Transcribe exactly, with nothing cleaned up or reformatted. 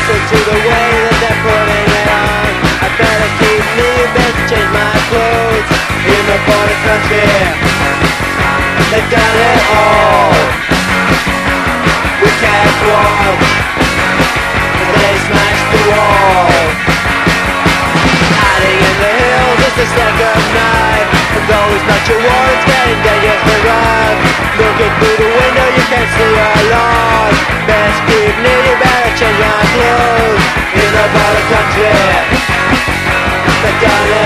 listen to the way that they're putting it on. I better keep me, better change my clothes. In the border country, they've done it all. We can't walk, they smashed the wall. Hiding in the hills, it's the second night. And though it's not your war, it's getting dangerous to run. Looking through the window, you can't see your lawn. Best keep near, you better change my clothes. In the border country, they've done it